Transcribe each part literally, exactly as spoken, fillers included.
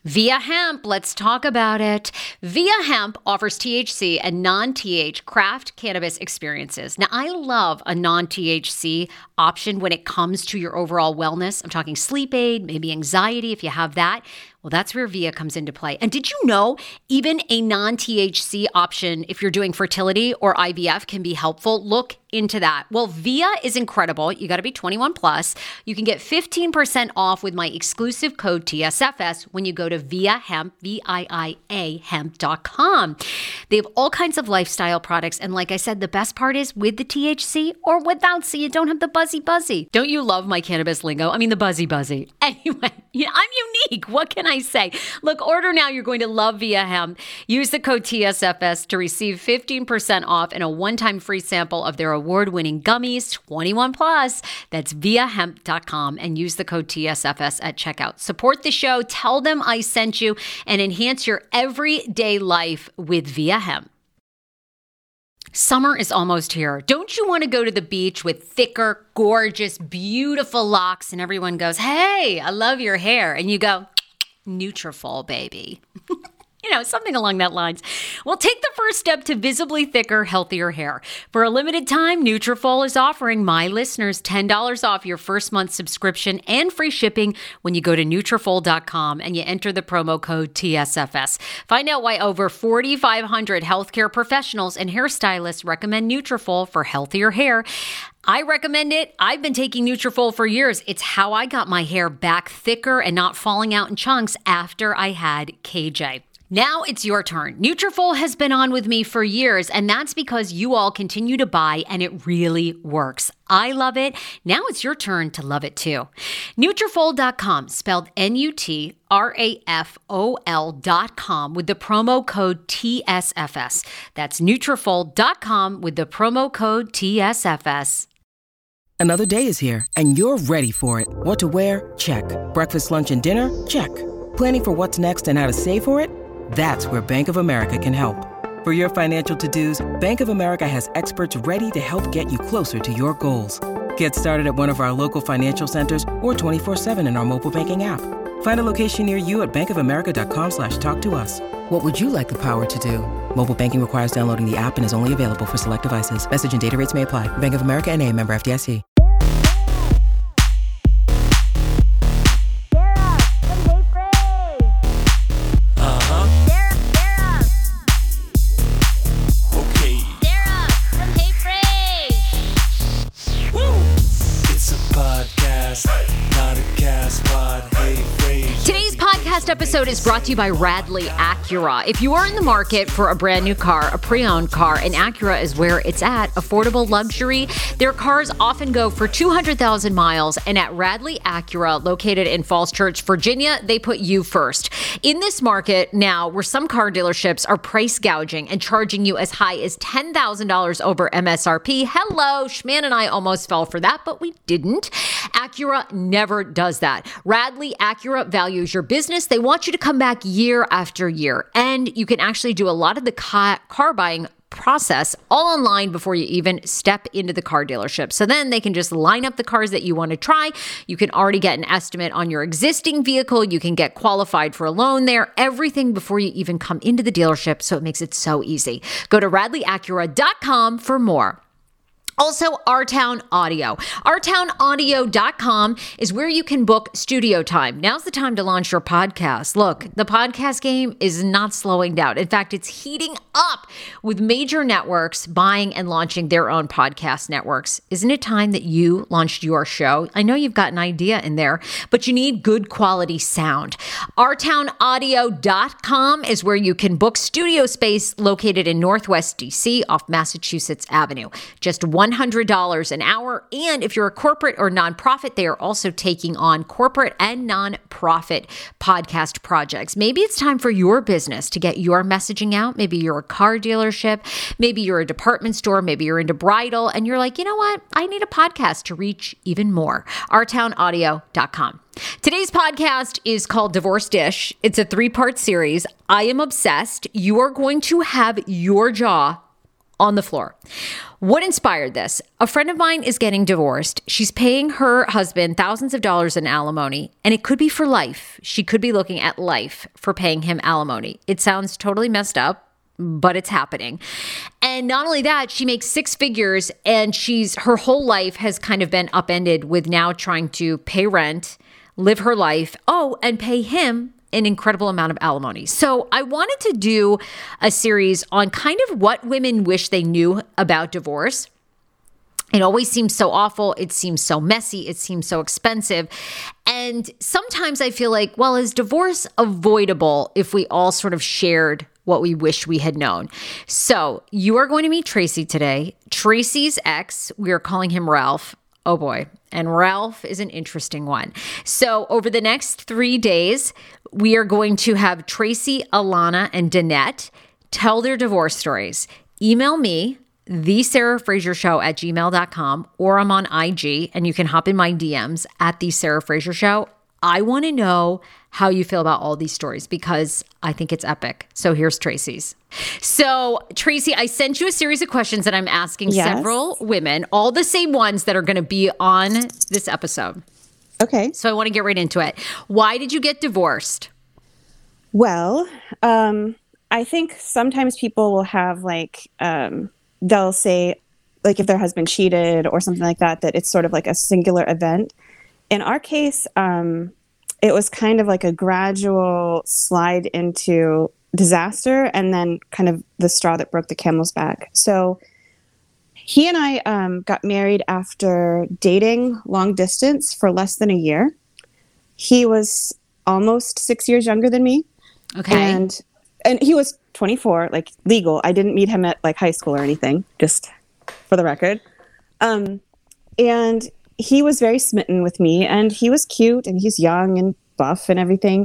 Via Hemp, let's talk about it. Via Hemp offers T H C and non-T H craft cannabis experiences. Now, I love a non-T H C option when it comes to your overall wellness. I'm talking sleep aid, maybe anxiety if you have that. Well, that's where Via comes into play. And did you know even a non-T H C option, if you're doing fertility or I V F, can be helpful? Look into that. Well, Via is incredible. You got to be twenty-one plus. You can get fifteen percent off with my exclusive code T S F S when you go to Via Hemp, V I I A, hemp dot com. They have all kinds of lifestyle products. And like I said, the best part is with the T H C or without, so you don't have the buzzy buzzy. Don't you love my cannabis lingo? I mean, the buzzy buzzy. Anyway, you know, I'm unique. What can I say? Look, order now. You're going to love Via Hemp. Use the code T S F S to receive fifteen percent off and a one-time free sample of their award-winning gummies, twenty-one plus. That's via hemp dot com and use the code T S F S at checkout. Support the show. Tell them I sent you and enhance your everyday life with Via Hemp. Summer is almost here. Don't you want to go to the beach with thicker, gorgeous, beautiful locks and everyone goes, "Hey, I love your hair." And you go, "Nutrafol, baby." You know, something along that lines. Well, take the first step to visibly thicker, healthier hair. For a limited time, Nutrafol is offering my listeners ten dollars off your first month subscription and free shipping when you go to Nutrafol dot com and you enter the promo code T S F S. Find out why over forty-five hundred healthcare professionals and hairstylists recommend Nutrafol for healthier hair. I recommend it. I've been taking Nutrafol for years. It's how I got my hair back thicker and not falling out in chunks after I had K J. Now it's your turn. Nutrafol has been on with me for years, and that's because you all continue to buy, and it really works. I love it. Now it's your turn to love it too. Nutrafol dot com, spelled N U T R A F O L dot com with the promo code T S F S. That's Nutrafol dot com with the promo code T S F S. Another day is here, and you're ready for it. What to wear? Check. Breakfast, lunch, and dinner? Check. Planning for what's next and how to save for it? That's where Bank of America can help. For your financial to-dos, Bank of America has experts ready to help get you closer to your goals. Get started at one of our local financial centers or twenty-four seven in our mobile banking app. Find a location near you at bankofamerica.com slash talk to us. What would you like the power to do? Mobile banking requires downloading the app and is only available for select devices. Message and data rates may apply. Bank of America N A, member F D I C. This episode is brought to you by Radley Acura. If you are in the market for a brand new car, a pre-owned car, and Acura is where it's at, affordable luxury, their cars often go for two hundred thousand miles, and at Radley Acura, located in Falls Church, Virginia, they put you first. In this market now, where some car dealerships are price gouging and charging you as high as ten thousand dollars over M S R P, hello, Schman and I almost fell for that, but we didn't. Acura never does that. Radley Acura values your business. They want you to come back year after year, and you can actually do a lot of the car, car buying process all online before you even step into the car dealership. So then they can just line up the cars that you want to try. You can already get an estimate on your existing vehicle. You can get qualified for a loan there, everything before you even come into the dealership. So it makes it so easy. Go to radley acura dot com for more. Also, Our Town Audio. our town audio dot com is where you can book studio time. Now's the time to launch your podcast. Look, the podcast game is not slowing down. In fact, it's heating up with major networks buying and launching their own podcast networks. Isn't it time that you launched your show? I know you've got an idea in there, but you need good quality sound. our town audio dot com is where you can book studio space located in Northwest D C off Massachusetts Avenue. Just one hundred dollars an hour. And if you're a corporate or nonprofit, they are also taking on corporate and nonprofit podcast projects. Maybe it's time for your business to get your messaging out. Maybe you're a car dealership. Maybe you're a department store. Maybe you're into bridal. And you're like, you know what? I need a podcast to reach even more. our town audio dot com. Today's podcast is called Divorce Dish. It's a three-part series. I am obsessed. You are going to have your jaw on the floor. What inspired this? A friend of mine is getting divorced. She's paying her husband thousands of dollars in alimony, and it could be for life. She could be looking at life for paying him alimony. It sounds totally messed up, but it's happening. And not only that, she makes six figures, and she's her whole life has kind of been upended with now trying to pay rent, live her life, oh, and pay him an incredible amount of alimony. So I wanted to do a series on kind of what women wish they knew about divorce. It always seems so awful. It seems so messy. It seems so expensive. And sometimes I feel like, well, is divorce avoidable if we all sort of shared what we wish we had known? So you are going to meet Tracy today. Tracy's ex, we are calling him Ralph. Oh boy. And Ralph is an interesting one. So over the next three days, we are going to have Tracy, Alana, and Danette tell their divorce stories. Email me, the Sarah Fraser Show at gmail dot com, or I'm on I G, and you can hop in my D Ms at the Sarah Fraser Show. I want to know how you feel about all these stories because I think it's epic. So here's Tracy's. So Tracy, I sent you a series of questions that I'm asking Yes. several women, all the same ones that are going to be on this episode. Okay. So I want to get right into it. Why did you get divorced? Well, um, I think sometimes people will have like, um, they'll say like if their husband cheated or something like that, that it's sort of like a singular event. In our case, um, it was kind of like a gradual slide into disaster and then kind of the straw that broke the camel's back. So he and I um, got married after dating long distance for less than a year. He was almost six years younger than me. Okay. And and he was twenty-four, like legal. I didn't meet him at like high school or anything, just for the record. Um, and he was very smitten with me, and he was cute, and he's young and buff and everything.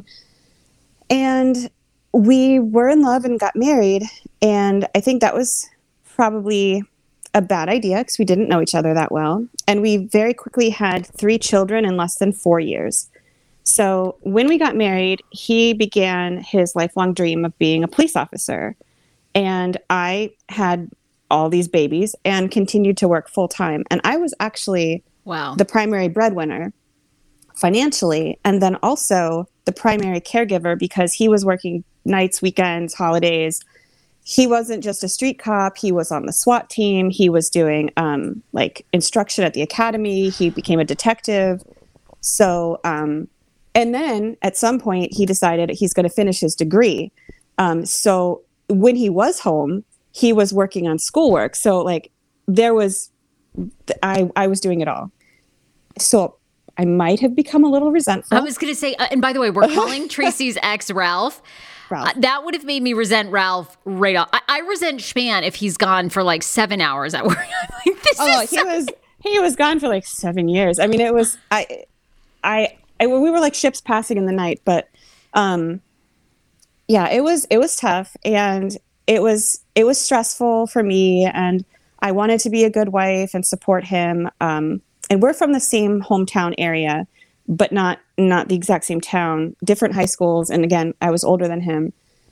And we were in love and got married. And I think that was probably a bad idea because we didn't know each other that well. And we very quickly had three children in less than four years. So when we got married, he began his lifelong dream of being a police officer. And I had all these babies and continued to work full time. And I was actually Wow. the primary breadwinner financially, and then also the primary caregiver because he was working nights, weekends, holidays. He wasn't just a street cop. He was on the SWAT team. He was doing um, like instruction at the academy. He became a detective. So, um, and then at some point he decided he's going to finish his degree. Um, so when he was home, he was working on schoolwork. So like there was, I, I was doing it all. So I might have become a little resentful. I was going to say, uh, and by the way, we're calling Tracy's ex Ralph. Ralph. Uh, that would have made me resent Ralph right off. I, I resent Schman if he's gone for like seven hours at work. I'm like, this Oh, is he so- was he was gone for like seven years. I mean, it was I, I, I we were like ships passing in the night, but, um, yeah, it was it was tough, and it was it was stressful for me, and I wanted to be a good wife and support him. Um, and we're from the same hometown area, but not not the exact same town, different high schools. And again, I was older than him.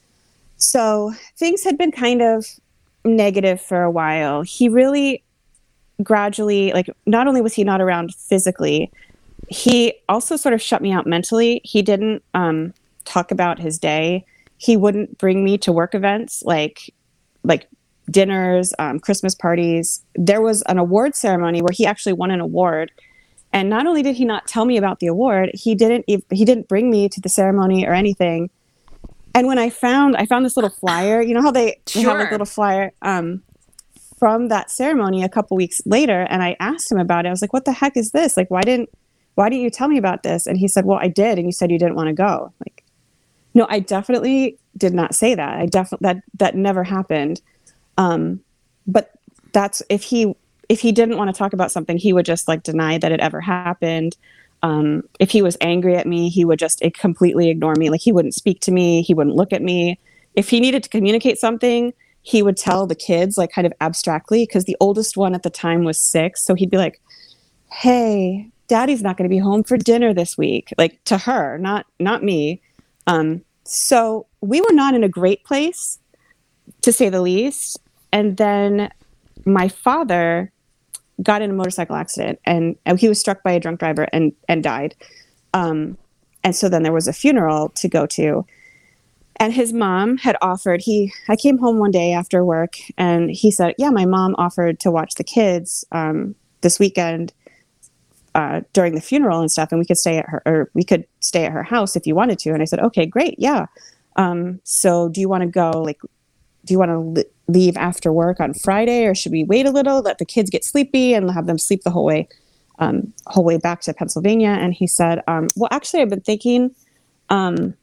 So things had been kind of negative for a while. He really gradually, like, not only was he not around physically, he also sort of shut me out mentally. He didn't um, talk about his day. He wouldn't bring me to work events like like dinners, um, Christmas parties. There was an award ceremony where he actually won an award. And not only did he not tell me about the award, he didn't ev- he didn't bring me to the ceremony or anything. And when I found I found this little flyer, you know how they, they have like Sure. a little flyer um, from that ceremony a couple weeks later, and I asked him about it. I was like, "What the heck is this? Like, why didn't why didn't you tell me about this?" And he said, "Well, I did, and you said you didn't want to go." Like, no, I definitely did not say that. I definitely that that never happened. Um, but that's if he if he didn't want to talk about something, he would just like deny that it ever happened. Um, if he was angry at me, he would just eh, completely ignore me. Like he wouldn't speak to me. He wouldn't look at me. If he needed to communicate something, he would tell the kids like kind of abstractly, because the oldest one at the time was six. So he'd be like, "Hey, Daddy's not going to be home for dinner this week," like to her, not not me. Um, so we were not in a great place, to say the least. And then my father got in a motorcycle accident, and, and he was struck by a drunk driver and, and died. Um, and so then there was a funeral to go to. And his mom had offered, he, I came home one day after work and he said, yeah, my mom offered to watch the kids um, this weekend uh, during the funeral and stuff. And we could stay at her, or we could stay at her house if you wanted to. And I said, okay, great. Yeah. Um, so do you want to go, like, do you want to li- leave after work on Friday, or should we wait a little, let the kids get sleepy and have them sleep the whole way, um, whole way back to Pennsylvania? And he said, um, well, actually I've been thinking, um,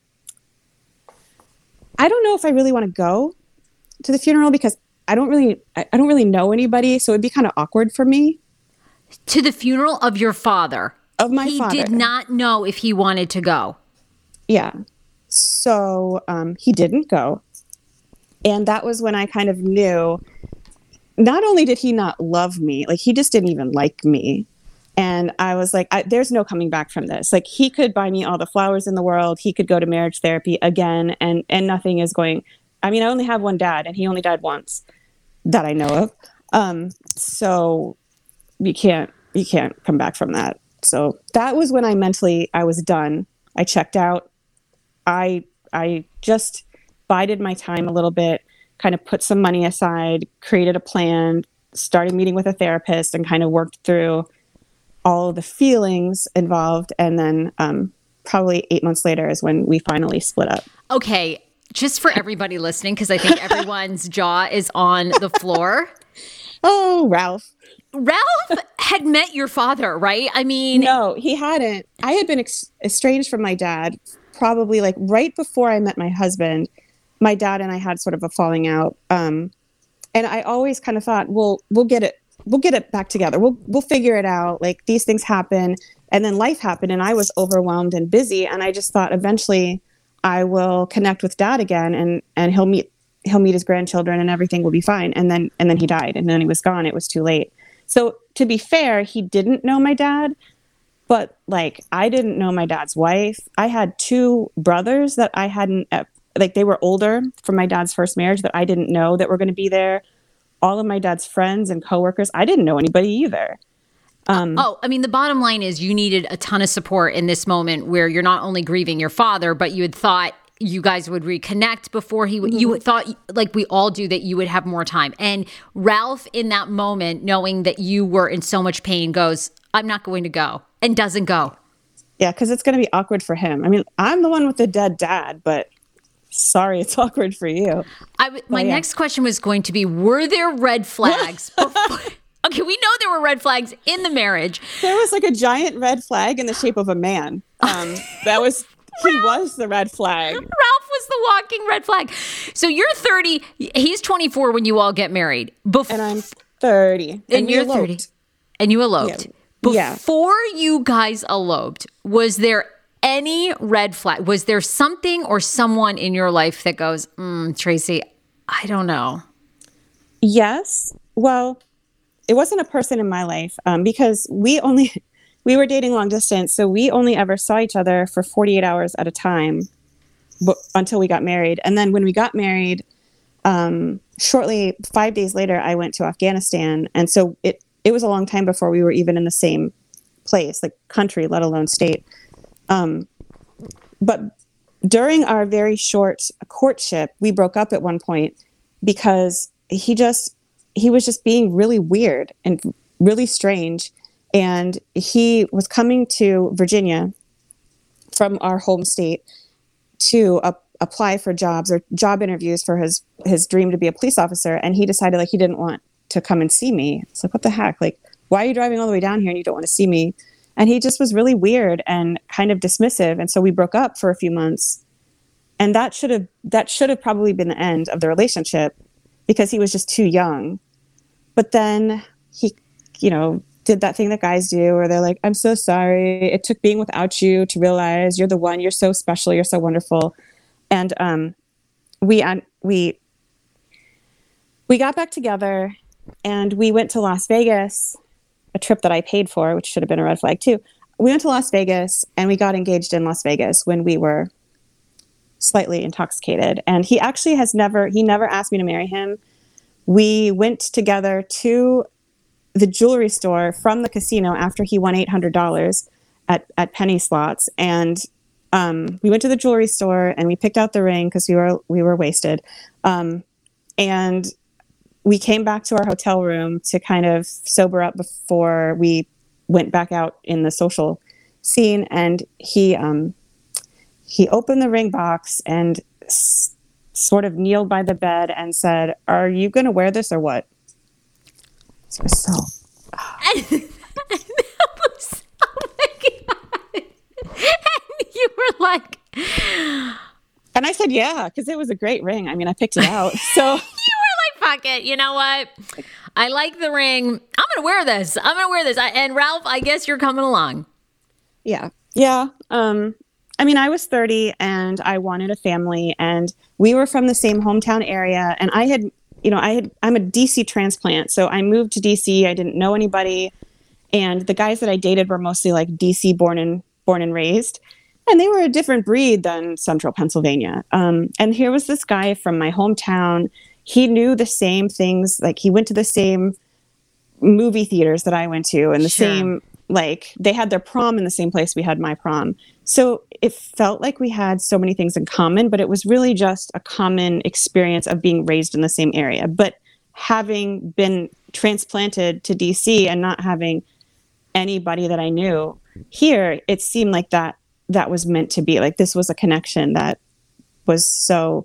I don't know if I really want to go to the funeral because I don't really, I, I don't really know anybody. So it'd be kind of awkward for me. To the funeral of your father? Of my he father. He did not know if he wanted to go. Yeah. So um, he didn't go. And that was when I kind of knew, not only did he not love me, like he just didn't even like me. And I was like, I, there's no coming back from this. Like he could buy me all the flowers in the world. He could go to marriage therapy again. And, and nothing is going, I mean, I only have one dad and he only died once that I know of. Um, so you can't, you can't come back from that. So that was when I mentally, I was done. I checked out. I, I just bided my time a little bit, kind of put some money aside, created a plan, started meeting with a therapist and kind of worked through all of the feelings involved. And then um, probably eight months later is when we finally split up. Okay. Just for everybody listening, because I think everyone's jaw is on the floor. Oh, Ralph. Ralph had met your father, right? I mean... No, he hadn't. I had been ex- estranged from my dad probably like right before I met my husband. My dad and I had sort of a falling out. Um, and I always kind of thought, well, we'll get it. We'll get it back together. We'll, we'll figure it out. Like these things happen. And then life happened and I was overwhelmed and busy. And I just thought eventually I will connect with dad again and, and he'll meet, he'll meet his grandchildren and everything will be fine. And then, and then he died and then he was gone. It was too late. So to be fair, he didn't know my dad, but like, I didn't know my dad's wife. I had two brothers that I hadn't, like they were older from my dad's first marriage that I didn't know that were going to be there. All of my dad's friends and coworkers, I didn't know anybody either. Um, oh, I mean, the bottom line is you needed a ton of support in this moment where you're not only grieving your father, but you had thought you guys would reconnect before he would, mm-hmm. you thought like we all do that you would have more time. And Ralph in that moment, knowing that you were in so much pain goes, I'm not going to go, and doesn't go. Yeah. Cause it's going to be awkward for him. I mean, I'm the one with the dead dad, but sorry, it's awkward for you. I w- my yeah. next question was going to be, were there red flags before? Okay, we know there were red flags in the marriage. There was like a giant red flag in the shape of a man. Um, that was, he was the red flag. Ralph was the walking red flag. So you're thirty, he's twenty-four when you all get married. Bef- and I'm thirty. And, and you're eloped. thirty. And you eloped. Yeah. Before yeah. you guys eloped, was there any red flag? Was there something or someone in your life that goes, mm, Tracy, I don't know? Yes. Well, it wasn't a person in my life um, because we only, we were dating long distance. So we only ever saw each other for forty-eight hours at a time b- until we got married. And then when we got married, um, shortly, five days later, I went to Afghanistan. And so it, it was a long time before we were even in the same place, like country, let alone state. Um, but during our very short courtship, we broke up at one point because he just, he was just being really weird and really strange. And he was coming to Virginia from our home state to uh, apply for jobs or job interviews for his, his dream to be a police officer. And he decided like he didn't want to come and see me. It's like, what the heck? Like, why are you driving all the way down here and you don't want to see me? And he just was really weird and kind of dismissive. And so we broke up for a few months. And that should have that should have probably been the end of the relationship because he was just too young. But then he, you know, did that thing that guys do where they're like, I'm so sorry. It took being without you to realize you're the one. You're so special. You're so wonderful. And um, we uh, we we got back together and we went to Las Vegas, a trip that I paid for, which should have been a red flag too. We went to Las Vegas and we got engaged in Las Vegas when we were slightly intoxicated. And he actually has never, he never asked me to marry him, we went together to the jewelry store from the casino after he won eight hundred dollars at, at penny slots. And um, we went to the jewelry store and we picked out the ring because we were, we were wasted. Um, and we came back to our hotel room to kind of sober up before we went back out in the social scene. And he, um, he opened the ring box and s- sort of kneeled by the bed and said, "Are you going to wear this or what?" So, so And that was, oh my God. And you were like, and I said, yeah, because it was a great ring. I mean, I picked it out. So you were like, fuck it. You know what? I like the ring. I'm going to wear this. I'm going to wear this. I, and Ralph, I guess you're coming along. yeah, yeah. Um, I mean, I was thirty and I wanted a family, and we were from the same hometown area. And I had, you know, I had, I'm a D C transplant. So I moved to D C. I didn't know anybody. And the guys that I dated were mostly like D C born and born and raised. And they were a different breed than Central Pennsylvania. Um, and here was this guy from my hometown. He knew the same things. Like, he went to the same movie theaters that I went to, and the Sure. same, like, they had their prom in the same place we had my prom. So it felt like we had so many things in common, but it was really just a common experience of being raised in the same area. But having been transplanted to D C and not having anybody that I knew here, it seemed like that that was meant to be. Like, this was a connection that was so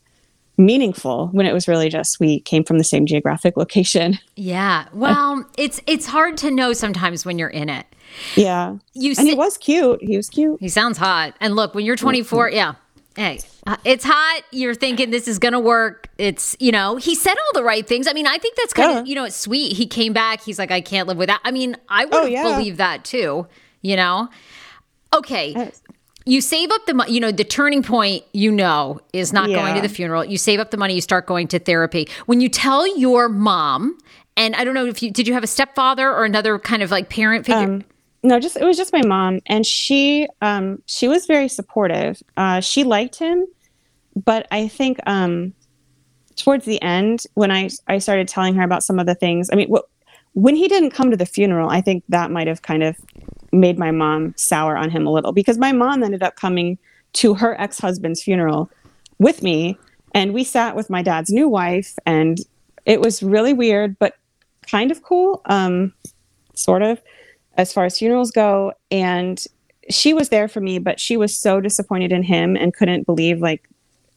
meaningful, when it was really just we came from the same geographic location. Yeah. Well, it's it's hard to know sometimes when you're in it. Yeah. You and he sit- was cute. He was cute. He sounds hot. And look, when you're twenty-four, yeah. Hey, uh, it's hot. You're thinking this is going to work. It's, you know, he said all the right things. I mean, I think that's kind Yeah. of, you know, it's sweet. He came back. He's like, I can't live without. I mean, I would Oh, have yeah. believed that too, you know? Okay. Yes. You save up the money, you know, the turning point, you know, is not going to Yeah. the funeral. You save up the money, you start going to therapy. When you tell your mom, and I don't know if you, did you have a stepfather or another kind of like parent figure? Um, no, just, it was just my mom. And she, um, she was very supportive. Uh, she liked him, but I think, um, towards the end, when I, I started telling her about some of the things, I mean, wh- when he didn't come to the funeral, I think that might have kind of made my mom sour on him a little, because my mom ended up coming to her ex-husband's funeral with me, and we sat with my dad's new wife, and it was really weird, but kind of cool, um, sort of, as far as funerals go. And she was there for me, but she was so disappointed in him and couldn't believe, like,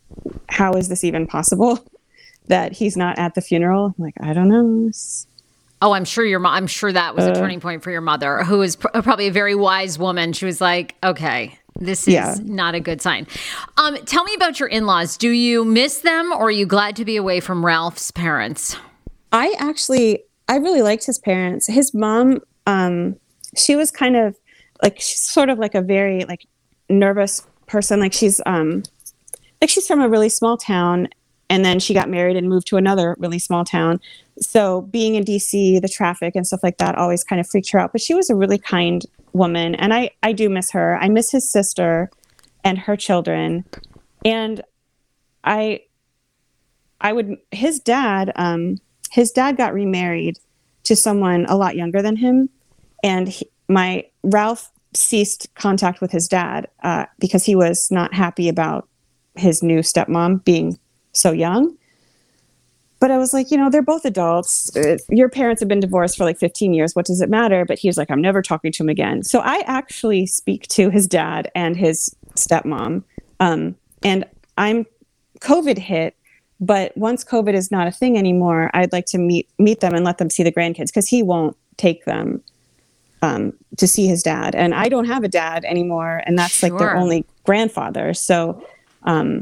how is this even possible that he's not at the funeral? I'm like, I don't know. Oh, I'm sure your mom, I'm sure that was a Uh, turning point for your mother, who is pr- probably a very wise woman. She was like, okay, this is Yeah. not a good sign. Um, tell me about your in-laws. Do you miss them, or are you glad to be away from Ralph's parents? I actually, I really liked his parents. His mom, um, she was kind of like, she's sort of like a very like nervous person. Like she's, um, like she's from a really small town, and then she got married and moved to another really small town. So being in D C, the traffic and stuff like that always kind of freaked her out. But she was a really kind woman, and I, I do miss her. I miss his sister and her children. And I, I would, his dad, um, his dad got remarried to someone a lot younger than him. And he, my Ralph ceased contact with his dad uh, because he was not happy about his new stepmom being so young. But I was like, you know, they're both adults. Uh, Your parents have been divorced for like fifteen years. What does it matter? But he was like, I'm never talking to him again. So I actually speak to his dad and his stepmom. Um, and I'm COVID hit. But once COVID is not a thing anymore, I'd like to meet meet them and let them see the grandkids, because he won't take them um, to see his dad. And I don't have a dad anymore. And that's like their Sure. only grandfather. So um,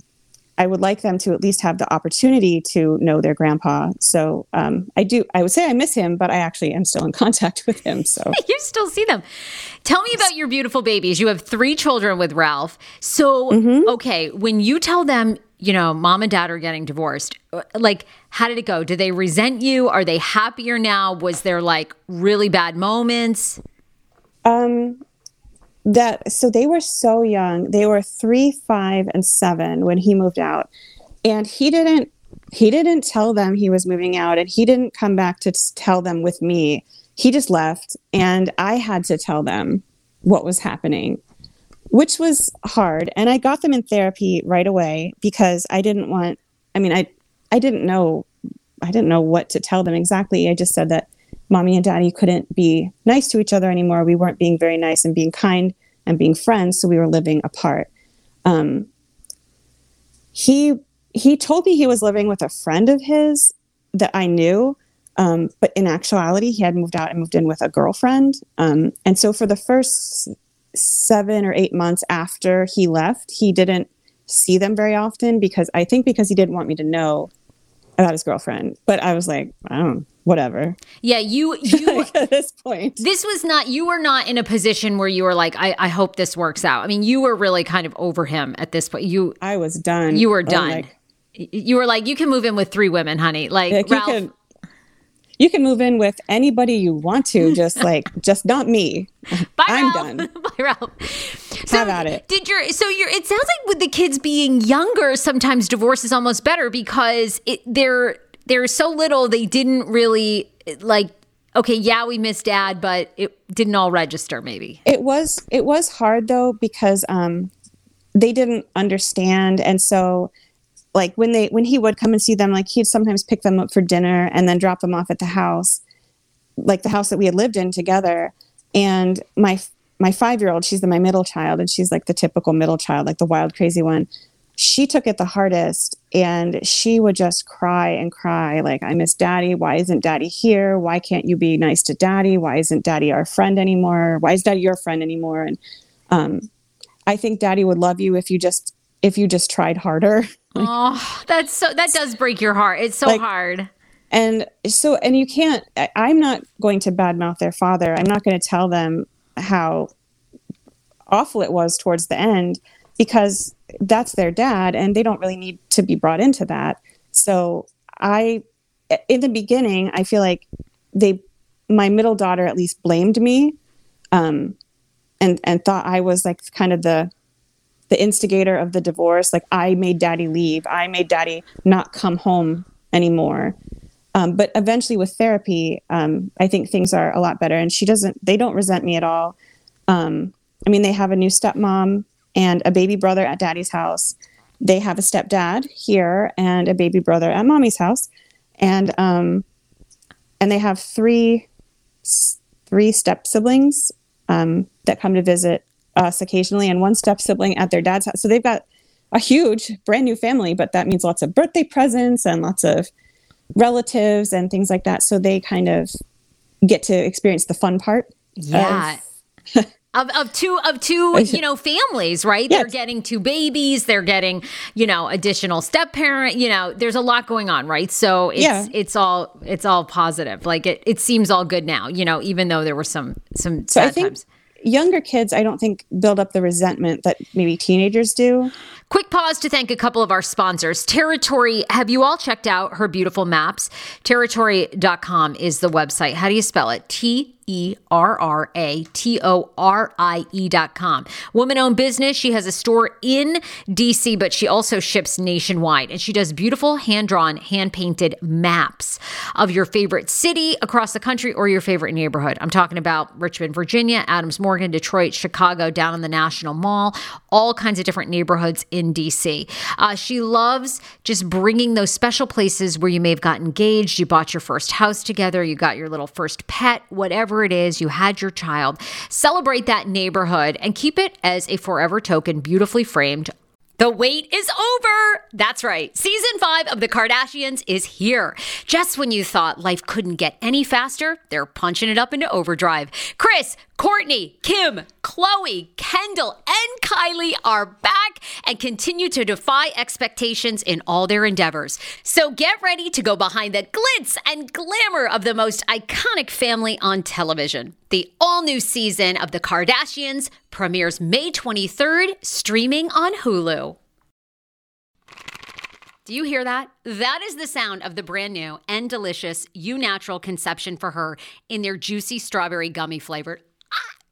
I would like them to at least have the opportunity to know their grandpa. So um, I do, I would say I miss him, but I actually am still in contact with him. So You still see them. Tell me about your beautiful babies. You have three children with Ralph. So, Mm-hmm. okay, when you tell them, you know, mom and dad are getting divorced, like, how did it go? Did they resent you? Are they happier now? Was there like really bad moments? um, that, so they were so young. They were three, five, and seven when he moved out. And he didn't he didn't tell them he was moving out, and he didn't come back to tell them with me. He just left, and I had to tell them what was happening, which was hard. And I got them in therapy right away because I didn't want, I mean, I, I didn't know, I didn't know what to tell them exactly. I just said that mommy and daddy couldn't be nice to each other anymore. We weren't being very nice and being kind and being friends. So we were living apart. Um, he, he told me he was living with a friend of his that I knew. Um, but in actuality, he had moved out and moved in with a girlfriend. Um, and so for the first seven or eight months after he left, he didn't see them very often because I think because he didn't want me to know about his girlfriend. But I was like, I don't know, whatever. Yeah, you, you at this point, this was not, you were not in a position where you were like, I, I hope this works out. I mean, you were really kind of over him at this point. You, I was done. You were done. Oh, like, you were like, you can move in with three women, honey. Like, like Ralph. You can, you can move in with anybody you want to, just like, just not me. Bye, I'm Ralph. done. Bye, Ralph. So Have at it. Did your so your it sounds like with the kids being younger, sometimes divorce is almost better because it they're they're so little they didn't really like. Okay, yeah, we miss dad, but it didn't all register. Maybe it was it was hard though because um they didn't understand, and so. Like when they, when he would come and see them, like he'd sometimes pick them up for dinner and then drop them off at the house, like the house that we had lived in together. And my, my five-year-old, she's the, my middle child, and she's like the typical middle child, like the wild, crazy one. She took it the hardest, and she would just cry and cry. Like, I miss daddy. Why isn't daddy here? Why can't you be nice to daddy? Why isn't daddy our friend anymore? Why is daddy your friend anymore? And, um, I think daddy would love you if you just, if you just tried harder. Oh, that's so, that does break your heart. It's so like, hard. And so, and you can't, I, I'm not going to badmouth their father. I'm not going to tell them how awful it was towards the end because that's their dad and they don't really need to be brought into that. So I, in the beginning, I feel like they, my middle daughter at least blamed me, um, and, and thought I was like kind of the, the instigator of the divorce. Like I made daddy leave. I made daddy not come home anymore. Um, but eventually with therapy, um, I think things are a lot better and she doesn't, they don't resent me at all. Um, I mean, they have a new stepmom and a baby brother at daddy's house. They have a stepdad here and a baby brother at mommy's house. And, um, and they have three, three step siblings, um, that come to visit us occasionally, and one step sibling at their dad's house. So they've got a huge brand new family, but that means lots of birthday presents and lots of relatives and things like that. So they kind of get to experience the fun part. Yeah. Of, of, of two, of two, you know, families, right? Yes. They're getting two babies, they're getting, you know, additional step parent, you know, there's a lot going on, right? So it's, Yeah. it's all, it's all positive. Like it, it seems all good now, you know, even though there were some, some So sad I think times. Younger kids, I don't think, build up the resentment that maybe teenagers do. Quick pause to thank a couple of our sponsors. Territory, have you all checked out her beautiful maps? Territory dot com is the website. How do you spell it? T E R R A T O R I E dot com. Woman-owned business. She has a store in D C, but she also ships nationwide. And she does beautiful hand-drawn, hand-painted maps of your favorite city across the country or your favorite neighborhood. I'm talking about Richmond, Virginia, Adams Morgan, Detroit, Chicago, down in the National Mall, all kinds of different neighborhoods in D C. Uh, she loves just bringing those special places where you may have got engaged, you bought your first house together, you got your little first pet, whatever it is, you had your child. Celebrate that neighborhood and keep it as a forever token, beautifully framed. The wait is over. That's right. Season five of The Kardashians is here. Just when you thought life couldn't get any faster, they're punching it up into overdrive. Kris, Kourtney, Kim, Khloe, Kendall, and Kylie are back and continue to defy expectations in all their endeavors. So get ready to go behind the glitz and glamour of the most iconic family on television. The all-new season of The Kardashians premieres May twenty-third, streaming on Hulu. Do you hear that? That is the sound of the brand new and delicious Eu Natural Conception for Her in their juicy strawberry gummy flavored.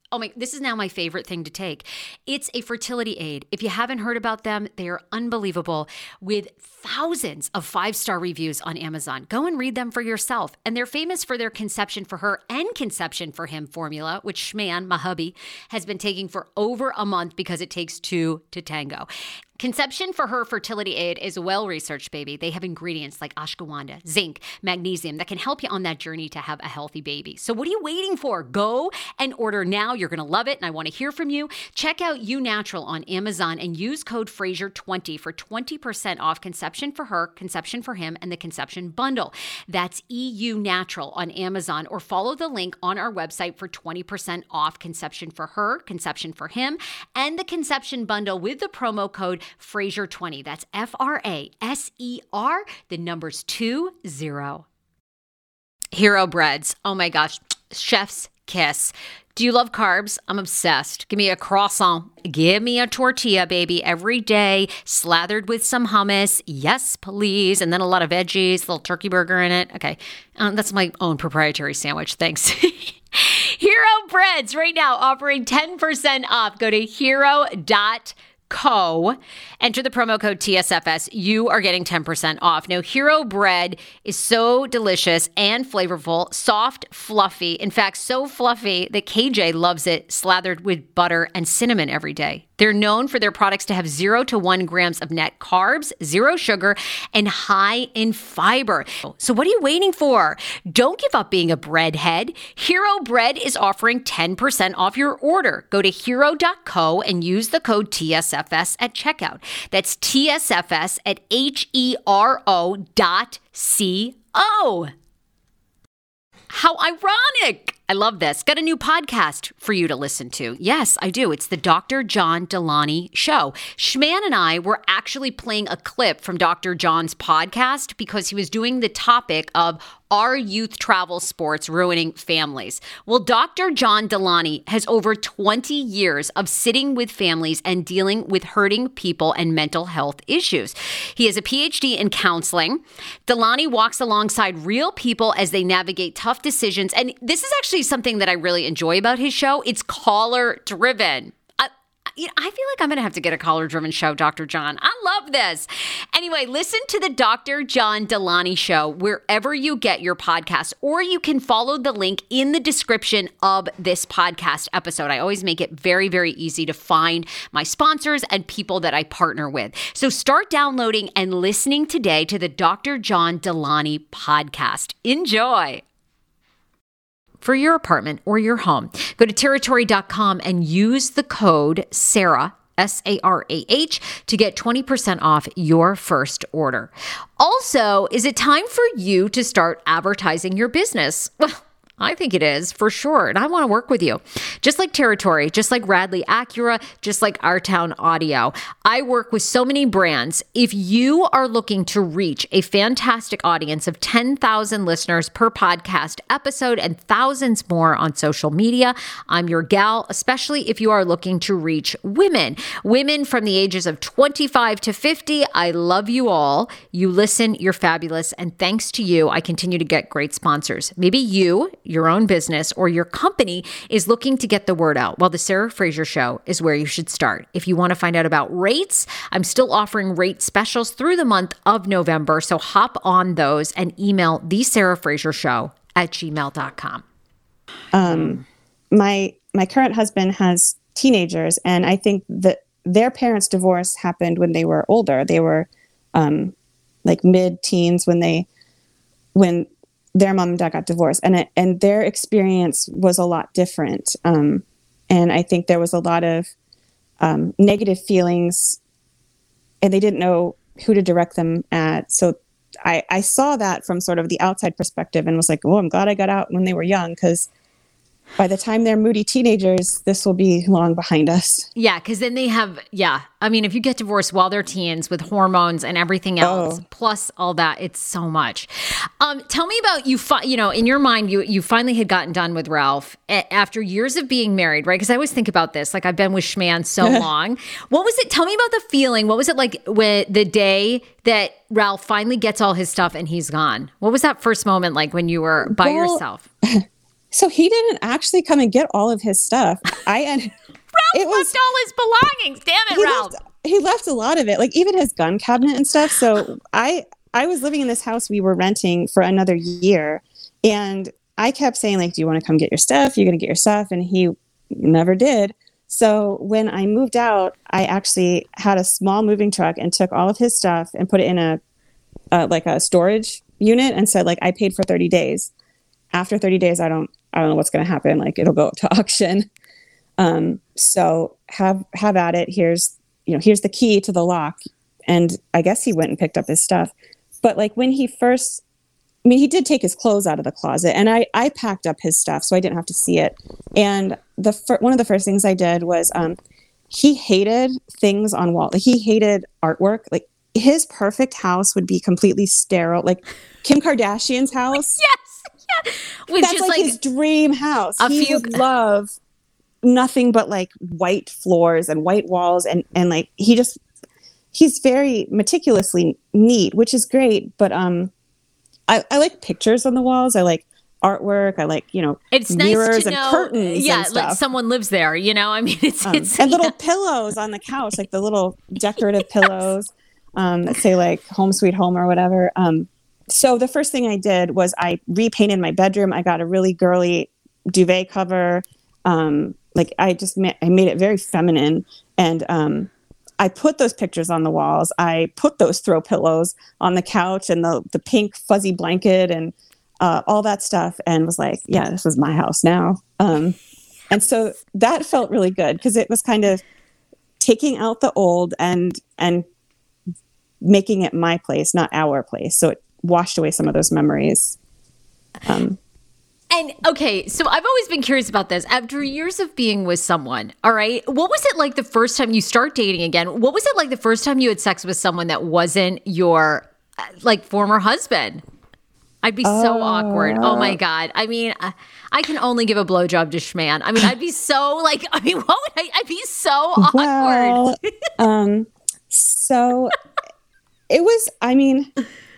Oh my, this is now my favorite thing to take. It's a fertility aid. If you haven't heard about them, they are unbelievable with thousands of five-star reviews on Amazon. Go and read them for yourself. And they're famous for their conception for her and conception for him formula, which Schman, my hubby, has been taking for over a month because it takes two to tango. Conception for Her fertility aid is well-researched, baby. They have ingredients like ashwagandha, zinc, magnesium that can help you on that journey to have a healthy baby. So what are you waiting for? Go and order now. You're going to love it, and I want to hear from you. Check out Eu Natural on Amazon and use code Fraser twenty for twenty percent off Conception for Her, Conception for Him, and the Conception Bundle. That's E U Natural on Amazon, or follow the link on our website for twenty percent off Conception for Her, Conception for Him, and the Conception Bundle with the promo code Fraser twenty. That's F R A S E R, the numbers two zero. Hero Breads. Oh my gosh. Chef's kiss. Do you love carbs? I'm obsessed. Give me a croissant. Give me a tortilla, baby, every day, slathered with some hummus. Yes, please. And then a lot of veggies, a little turkey burger in it. Okay. Um, that's my own proprietary sandwich. Thanks. Hero Breads right now offering ten percent off. Go to hero dot co. Enter the promo code T S F S. You are getting ten percent off. Now, Hero Bread is so delicious and flavorful, soft, fluffy. In fact, so fluffy that K J loves it slathered with butter and cinnamon every day. They're known for their products to have zero to one grams of net carbs, zero sugar, and high in fiber. So what are you waiting for? Don't give up being a breadhead. Hero Bread is offering ten percent off your order. Go to hero dot co and use the code T S F S at checkout. That's T S F S at H E R O dot C O. How ironic. I love this. Got a new podcast for you to listen to. Yes, I do. It's the Doctor John Delaney Show. Schman and I were actually playing a clip from Doctor John's podcast because he was doing the topic of Are Youth Travel Sports Ruining Families? Well, Doctor John Delaney has over twenty years of sitting with families and dealing with hurting people and mental health issues. He has a P H D in counseling. Delaney walks alongside real people as they navigate tough decisions. And this is actually something that I really enjoy about his show. It's caller driven. I, you know, I feel like I'm going to have to get a caller driven show, Doctor John. I love this. Anyway, listen to the Doctor John Delaney Show wherever you get your podcast, or you can follow the link in the description of this podcast episode. I always make it very, very easy to find my sponsors and people that I partner with. So start downloading and listening today to the Doctor John Delaney podcast. Enjoy. For your apartment or your home, go to territory dot com and use the code Sarah, S A R A H, to get twenty percent off your first order. Also, is it time for you to start advertising your business? Well, I think it is, for sure, and I want to work with you. Just like Territory, just like Radley Acura, just like Our Town Audio. I work with so many brands. If you are looking to reach a fantastic audience of ten thousand listeners per podcast episode and thousands more on social media, I'm your gal, especially if you are looking to reach women. Women from the ages of twenty-five to fifty, I love you all. You listen, you're fabulous, and thanks to you, I continue to get great sponsors. Maybe you, your own business, or your company is looking to get the word out. Well, the Sarah Fraser Show is where you should start. If you want to find out about rates, I'm still offering rate specials through the month of November. So hop on those and email the Sarah Fraser Show at gmail dot com. Um, my my current husband has teenagers, and I think that their parents' divorce happened when they were older. They were um, like mid-teens when they when. their mom and dad got divorced, and it, and their experience was a lot different. Um, and I think there was a lot of um, negative feelings, and they didn't know who to direct them at. So I, I saw that from sort of the outside perspective and was like, oh, I'm glad I got out when they were young, because by the time they're moody teenagers, this will be long behind us. Yeah, because then they have, yeah. I mean, if you get divorced while they're teens with hormones and everything else, oh. plus all that, it's so much. Um, tell me about you, fi- you know, in your mind, you you finally had gotten done with Ralph a- after years of being married, right? Because I always think about this. Like, I've been with Schman so long. What was it? Tell me about the feeling. What was it like when the day that Ralph finally gets all his stuff and he's gone? What was that first moment like when you were by well, yourself? So he didn't actually come and get all of his stuff. I and Ralph it was, left all his belongings. Damn it, he Ralph. Left, he left a lot of it, like even his gun cabinet and stuff. So I I was living in this house we were renting for another year, and I kept saying, like, do you want to come get your stuff? You're going to get your stuff. And he never did. So when I moved out, I actually had a small moving truck and took all of his stuff and put it in a, uh, like a storage unit and said, like, I paid for thirty days. After thirty days, I don't, I don't know what's going to happen. Like, it'll go up to auction. Um, so have, have at it. Here's, you know, here's the key to the lock. And I guess he went and picked up his stuff. But like when he first, I mean, he did take his clothes out of the closet, and I, I packed up his stuff so I didn't have to see it. And the fir- one of the first things I did was um, he hated things on wall. Like, he hated artwork. Like, his perfect house would be completely sterile. Like Kim Kardashian's house. Yes. Yeah. Which That's is like, like his dream house. A he few... would love nothing but like white floors and white walls. And, and like, he just, he's very meticulously neat, which is great. But, um, I, I like pictures on the walls. I like artwork. I like, you know, it's mirrors nice to and know, curtains. Yeah, and stuff. like someone lives there. You know, I mean, it's, um, it's and little yeah. pillows on the couch, like the little decorative pillows um, that say like "Home Sweet Home" or whatever. Um, so the first thing I did was I repainted my bedroom. I got a really girly duvet cover. Um, like I just ma- I made it very feminine, and um, I put those pictures on the walls. I put those throw pillows on the couch and the, the pink fuzzy blanket and uh, all that stuff, and was like, yeah, this is my house now. Um, and so that felt really good because it was kind of taking out the old and and making it my place, not our place. So it washed away some of those memories. Um, And okay, so I've always been curious about this. After years of being with someone, all right, what was it like the first time you start dating again? What was it like the first time you had sex with someone that wasn't your uh, like former husband? I'd be so uh, awkward. Oh my God. I mean, I, I can only give a blowjob to Schman. I mean, I'd be so like, I mean, what would I, I'd be so awkward. Well, um, so it was, I mean,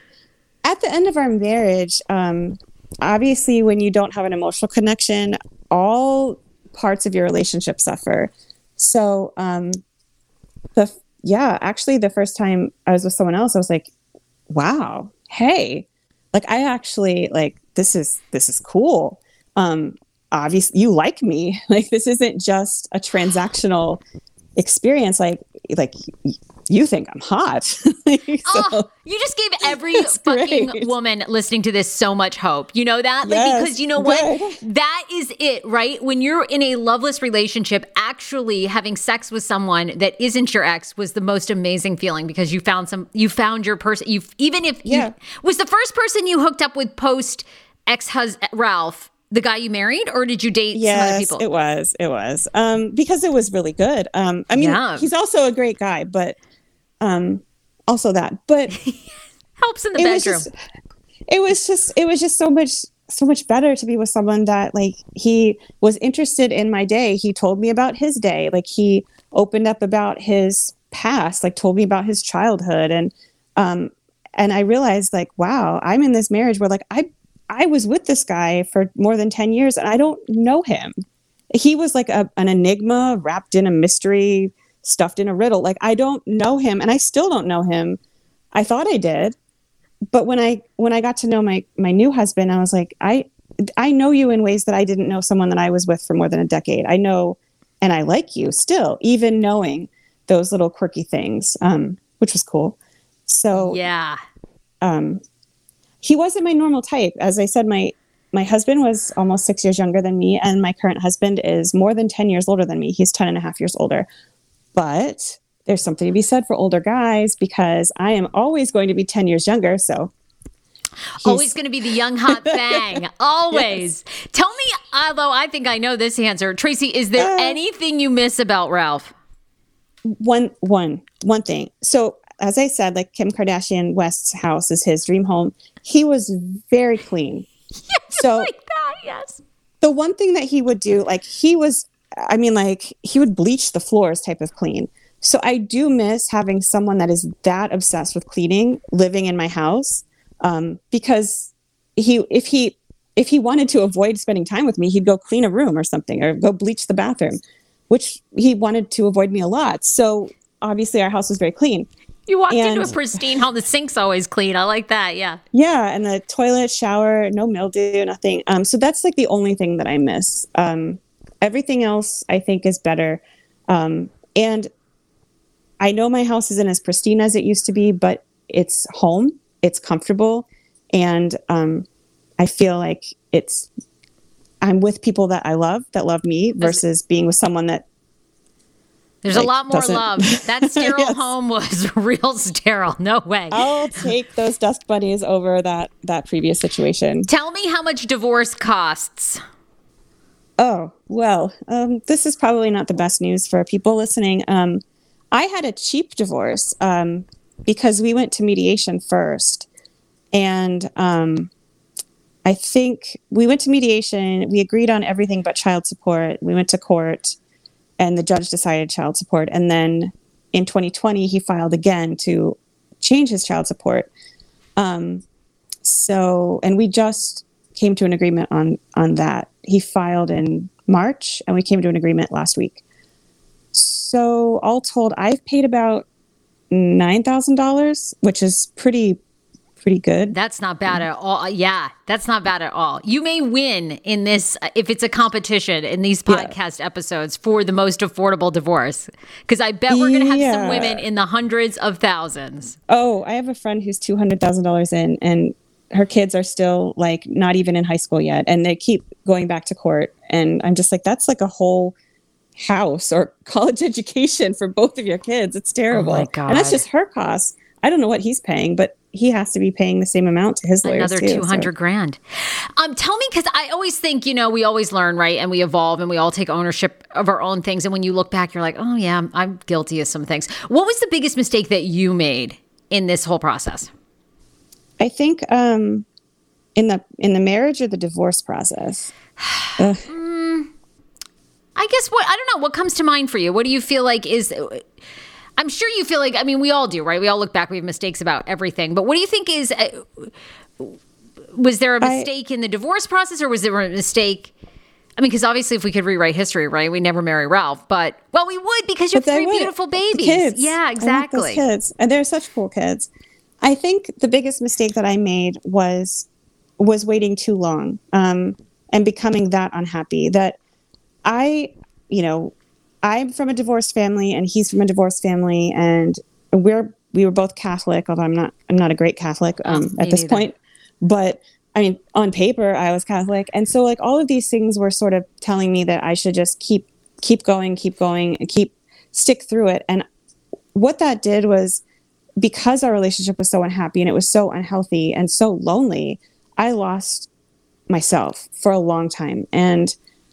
at the end of our marriage, um, obviously, when you don't have an emotional connection, all parts of your relationship suffer. So, um, the yeah, actually, the first time I was with someone else, I was like, "Wow, hey, like I actually like this is this is cool. Um, obviously, you like me. Like this isn't just a transactional experience. Like like." You think I'm hot. so, oh, you just gave every fucking great. woman listening to this so much hope. You know that? Like, yes, because you know what? good. That is it, right? When you're in a loveless relationship, actually having sex with someone that isn't your ex was the most amazing feeling because you found some, you found your person. You even if yeah. you was the first person you hooked up with post ex-husband Ralph, the guy you married, or did you date yes, some other people? It was, it was, um, because it was really good. Um, I mean, yeah. he's also a great guy, but um, also that, but helps in the it bedroom. Was just, it was just, it was just so much, so much better to be with someone that like he was interested in my day. He told me about his day. Like he opened up about his past, like told me about his childhood. And, um, and I realized like, wow, I'm in this marriage where like, I, I was with this guy for more than ten years and I don't know him. He was like a, an enigma wrapped in a mystery, stuffed in a riddle. Like I don't know him and I still don't know him. I thought I did. But when I when I got to know my my new husband, I was like, I I know you in ways that I didn't know someone that I was with for more than a decade. I know and I like you still, even knowing those little quirky things, um, which was cool. So yeah. Um he wasn't my normal type. As I said, my my husband was almost six years younger than me, and my current husband is more than ten years older than me. He's ten and a half years older. But there's something to be said for older guys because I am always going to be ten years younger. So always going to be the young hot bang. Always. Yes. Tell me, although I think I know this answer, Tracy, is there uh, anything you miss about Ralph? One, one, one thing. So as I said, like Kim Kardashian West's house is his dream home. He was very clean. Yeah, so like that, yes. The one thing that he would do, like he was, I mean, like he would bleach the floors type of clean. So I do miss having someone that is that obsessed with cleaning living in my house. Um, because he, if he, if he wanted to avoid spending time with me, he'd go clean a room or something, or go bleach the bathroom, which he wanted to avoid me a lot. So obviously our house was very clean. You walked and, into a pristine home. The sink's always clean. I like that. Yeah. Yeah. And the toilet, shower, no mildew, nothing. Um, so that's like the only thing that I miss. Um, everything else I think is better. Um, and I know my house isn't as pristine as it used to be, but it's home, it's comfortable. And, um, I feel like it's, I'm with people that I love, that love me, versus being with someone that There's like, a lot more doesn't. love. That sterile Yes. home was real sterile. No way. I'll take those dust bunnies over that that previous situation. Tell me how much divorce costs. Oh, well, um, this is probably not the best news for people listening. Um, I had a cheap divorce um, because we went to mediation first. And um, I think we went to mediation. We agreed on everything but child support. We went to court. And the judge decided child support. And then in twenty twenty, he filed again to change his child support. Um, so, and we just came to an agreement on, on that. He filed in March and we came to an agreement last week. So all told, I've paid about nine thousand dollars, which is pretty pretty good. That's not bad at all. Yeah, that's not bad at all. You may win in this, if it's a competition in these podcast yeah. episodes for the most affordable divorce. Because I bet we're going to have yeah. some women in the hundreds of thousands. Oh, I have a friend who's two hundred thousand dollars in, and her kids are still like not even in high school yet. And they keep going back to court. And I'm just like, that's like a whole house or college education for both of your kids. It's terrible. Oh my God. And that's just her costs. I don't know what he's paying, but he has to be paying the same amount to his lawyers. Another two hundred so. grand. Um, tell me, because I always think, you know, we always learn, right? And we evolve and we all take ownership of our own things. And when you look back, you're like, oh yeah, I'm, I'm guilty of some things. What was the biggest mistake that you made in this whole process? I think um, in the in the marriage or the divorce process. mm, I guess what, I don't know, what comes to mind for you? What do you feel like is... I'm sure you feel like, I mean, we all do, right? We all look back, we have mistakes about everything. But what do you think is, uh, was there a mistake I, in the divorce process, or was there a mistake? I mean, because obviously if we could rewrite history, right, we never marry Ralph. But, well, we would, because you have three beautiful babies. Kids. Yeah, exactly. I want those kids. And they're such cool kids. I think the biggest mistake that I made was was waiting too long um, and becoming that unhappy. That I, you know, I'm from a divorced family and he's from a divorced family, and we're we were both Catholic, although I'm not I'm not a great Catholic um, oh, at this neither. point. But I mean, on paper, I was Catholic, and so like all of these things were sort of telling me that I should just keep keep going, keep going, and keep stick through it. And what that did was, because our relationship was so unhappy and it was so unhealthy and so lonely, I lost myself for a long time. And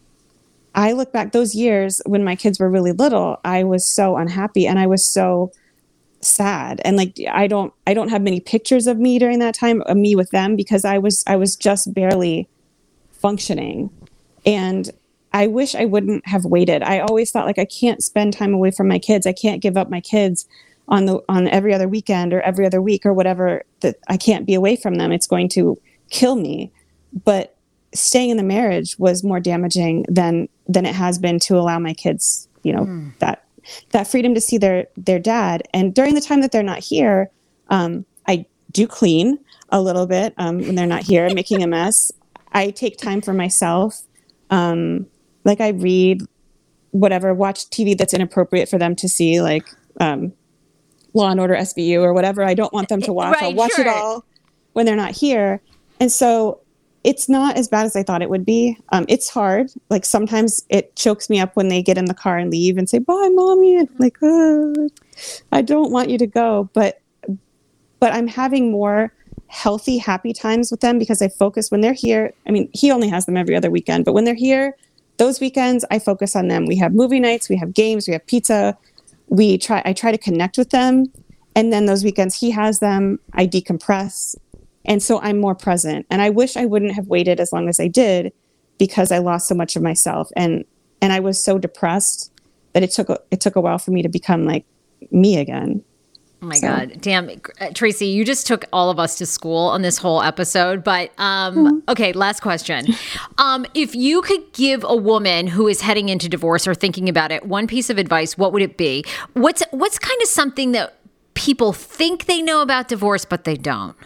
I look back those years when my kids were really little, I was so unhappy and I was so sad. And like, I don't, I don't have many pictures of me during that time, of me with them, because I was, I was just barely functioning. And I wish I wouldn't have waited. I always thought, like, I can't spend time away from my kids. I can't give up my kids on the, on every other weekend or every other week or whatever, that I can't be away from them. It's going to kill me. But staying in the marriage was more damaging than than it has been to allow my kids, you know, mm. that that freedom to see their their dad. And during the time that they're not here, um, I do clean a little bit um, when they're not here, making a mess. I take time for myself. Um, like I read, whatever, watch T V that's inappropriate for them to see, like um, Law and Order S V U or whatever I don't want them to watch. Right, I'll watch sure. it all when they're not here. And so it's not as bad as I thought it would be. Um, it's hard. Like sometimes it chokes me up when they get in the car and leave and say, bye, mommy. And I'm like, oh, I don't want you to go. But, but I'm having more healthy, happy times with them because I focus when they're here. I mean, he only has them every other weekend, but when they're here, those weekends, I focus on them. We have movie nights, we have games, we have pizza. We try, I try to connect with them. And then those weekends he has them, I decompress. And so I'm more present. And I wish I wouldn't have waited as long as I did, because I lost so much of myself. And and I was so depressed that it took a, it took a while for me to become like me again. Oh my So. God. Damn. Uh, Tracy, you just took all of us to school on this whole episode. But um, Mm-hmm. okay, last question. Um, if you could give a woman who is heading into divorce or thinking about it one piece of advice, what would it be? What's what's kind of something that people think they know about divorce, but they don't?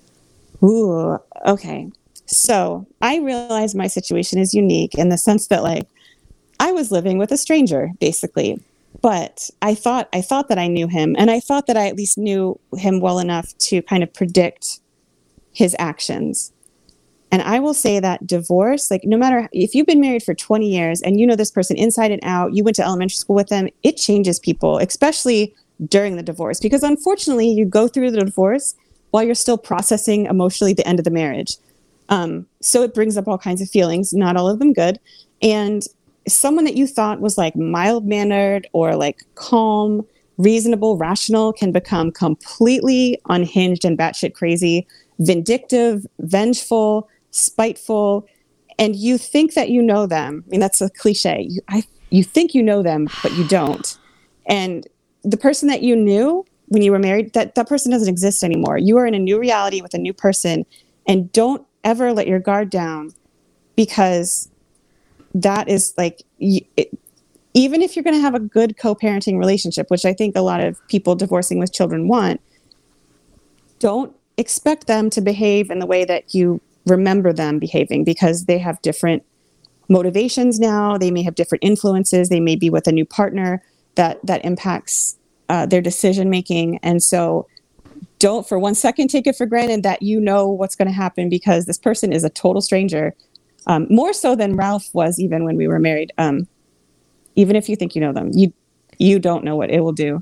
Ooh, okay. So I realize my situation is unique in the sense that, like, I was living with a stranger, basically. But I thought I thought that I knew him, and I thought that I at least knew him well enough to kind of predict his actions. And I will say that divorce, like, no matter if you've been married for twenty years and you know this person inside and out, you went to elementary school with them, it changes people, especially during the divorce. Because unfortunately, you go through the divorce while you're still processing emotionally the end of the marriage. Um, so it brings up all kinds of feelings, not all of them good. And someone that you thought was like mild-mannered or like calm, reasonable, rational can become completely unhinged and batshit crazy, vindictive, vengeful, spiteful, and you think that you know them. I mean, that's a cliche. You, I, you think you know them, but you don't. And the person that you knew when you were married, that, that person doesn't exist anymore. You are in a new reality with a new person, and don't ever let your guard down, because that is like, it, even if you're going to have a good co-parenting relationship, which I think a lot of people divorcing with children want, don't expect them to behave in the way that you remember them behaving, because they have different motivations now. They may have different influences. They may be with a new partner that, that impacts uh, their decision-making. And so don't for one second take it for granted that you know what's going to happen, because this person is a total stranger. Um, more so than Ralph was even when we were married. Um, even if you think you know them, you you don't know what it will do.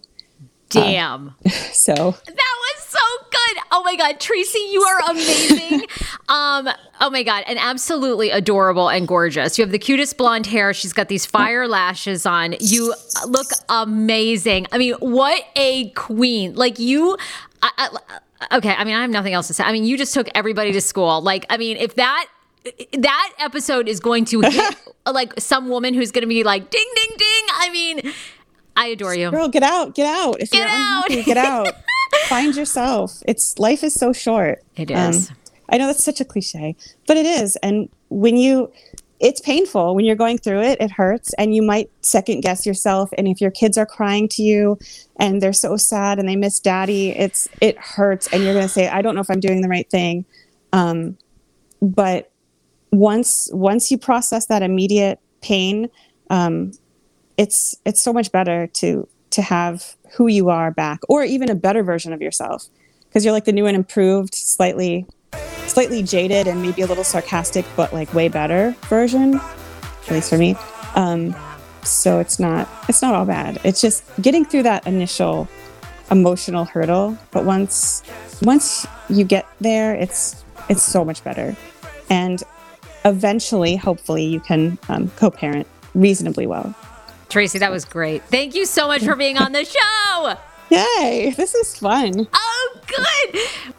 Damn. Uh, so that was so good. Oh my God, Tracy, you are amazing. um, oh my God, and absolutely adorable and gorgeous. You have the cutest blonde hair. She's got these fire lashes on. You look amazing. I mean, what a queen! Like you. I, I, okay, I mean, I have nothing else to say. I mean, you just took everybody to school. Like, I mean, if that. That episode is going to hit like some woman who's going to be like, ding, ding, ding. I mean, I adore you. Girl, get out, get out. If get you're out. unhappy, get out. Find yourself. It's life is so short. It is. Um, I know that's such a cliche, but it is. And when you, it's painful when you're going through it, it hurts, and you might second guess yourself. And if your kids are crying to you and they're so sad and they miss daddy, it's, it hurts. And you're going to say, I don't know if I'm doing the right thing. Um, but Once once you process that immediate pain, um, it's it's so much better to to have who you are back, or even a better version of yourself, because you're like the new and improved, slightly slightly jaded and maybe a little sarcastic, but like way better version, at least for me. Um, so it's not it's not all bad. It's just getting through that initial emotional hurdle. But once once you get there, it's it's so much better. And eventually, hopefully, you can um, co-parent reasonably well. Tracy, that was great. Thank you so much for being on the show. Yay, this is fun. Oh, good.